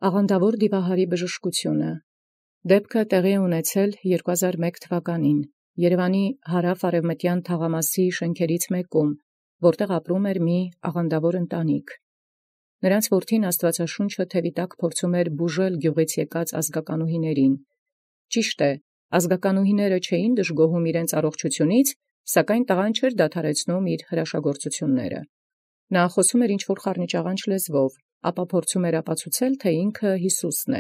Աղանդավոր դիվահարի բժշկությունը։ Դեպքը տեղի է ունեցել 2001 թվականին Երևանի հարավ-արևմտյան թաղամասի շենքերից մեկում, որտեղ ապրում էր մի աղանդավոր ընտանիք։ Նրանց որդին Աստվածաշունչը թևի տակ փորձում էր բուժել գյուղից եկած ազգականուհիներին։ Ճիշտ է, ազգականուհիները չէին դժգոհում իրենց առողջությունից, սակայն տղան չէր դադարեցնում իր հրաշագործությունները։ Նա խոսում էր ինչ-որ խառնիճաղանճ լեզվով, ապա փորձում էր ապացուցել, թե ինքը Հիսուսն է։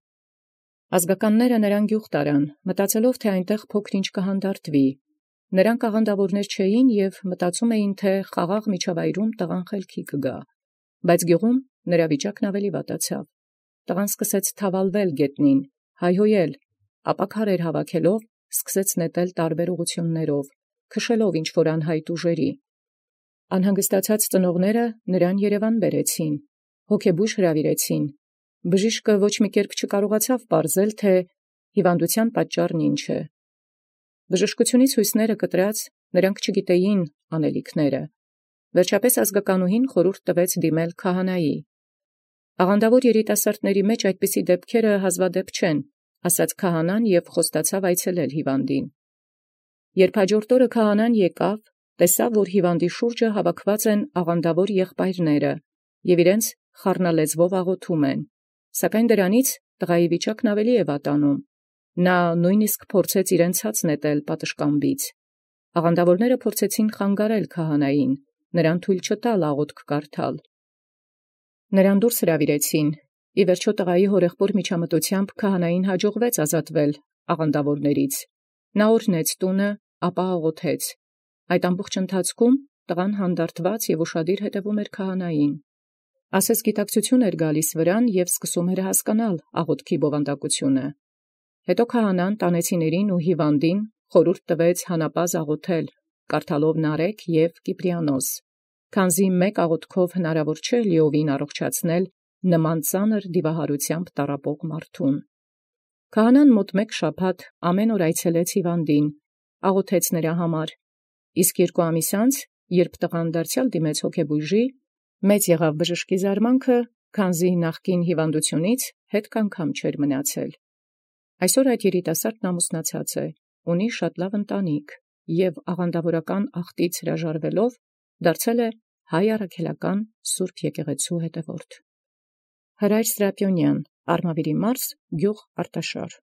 Ազգականները նրան գյուղ տարան, մտածելով, թե այնտեղ փոքր-ինչ կհանդարտվի։ Նրանք աղանդավորներ չէին և մտածում էին, թե խաղաղ միջավայրում տղան խելքի կգա։ Բայց գյուղում նրա վիճակն ավելի վատացավ։ Տղան սկսեց թավալվել գետնին, հայհոյել, ապա քարեր հավաքելով սկսեց նետել տարբեր ուղղություններով, քշելով ինչ-որ անհայտ ուժերի։ Անհանգստացած ծնողները նրան Երևան բերեցին, հոգեբույժ հրավիրեցին։ Բժիշկը ոչ մի կերպ չկարողացավ պարզել, թե հիվանդության պատճառն ինչ է։ Բժշկությունից հույսները կտրած նրանք չգիտեին անելիքները։ Վերջապես ազգականուհին խորհուրդ տվեց դիմել քահանայի։ Աղանդավոր երիտասարդների մեջ այդպիսի դեպքերը հազվադեպ չեն, ասաց քահանան և խոստացավ այցելել հիվանդին։ Երբ հաջորդ օրը քահանան եկավ, տեսավ, որ հիվանդի շուրջը հավաքված են աղանդավոր եղբայրները և իրենց խառնալեզվով աղոթում են, սակայն դրանից տղայի վիճակն ավելի է վատանում։ Նա նույնիսկ փորձեց իրեն ցած նետել պատշգամբից։ Աղանդավորները փորձեցին խանգարել քահանային, նրան թույլ չտալ աղոթք կարդալ։ Նրան դուրս հրավիրեցին։ Ի վերջո տղայի հորեղբոր միջամտությամբ քահանային հաջողվեց ազատվել աղանդավորներից։ Նա օրհնեց տունը, ապա աղոթեց։ Այդ ամբողջ ընթացքում տղան հանդարտված և ուշադիր հետևում էր քահանային։ Ասես գիտակցություն էր գալիս վրան և սկսում էր հասկանալ աղոթքի բովանդակությունը։ Հետո քահանան տանեցիներին ու հիվանդին խորհուրդ տվեց հանապազը աղոթել, կարդալով Նարեկ և Կիպրիանոս, քանզի մեկ աղոթքով հնարավոր չէ լիովին առողջացնել նման ծանր դիվահարությամբ տառապող մարդուն։ Քահանան մոտ մեկ շաբաթ ամեն օր այցելեց հիվանդին, աղոթեց նրա համար, իսկ 2 ամիս անց, երբ տղան դարձյալ դիմեց հոգեբույժի, մեծ եղավ բժշկի զարմանքը, քանզի նախկին հիվանդությունից հետք անգամ չէր մնացել։ Այսօր այդ երիտասարդն ամուսնացած է, ունի շատ լավ ընտանիք և աղանդավորական աղտից հրաժարվելով դարձել է հայ առաքելական Սուրբ եկեղեցու հետևորդ։ Հրայր Սրապիոնյան, Արմավիրի մարզ, գյուղ Արտաշար։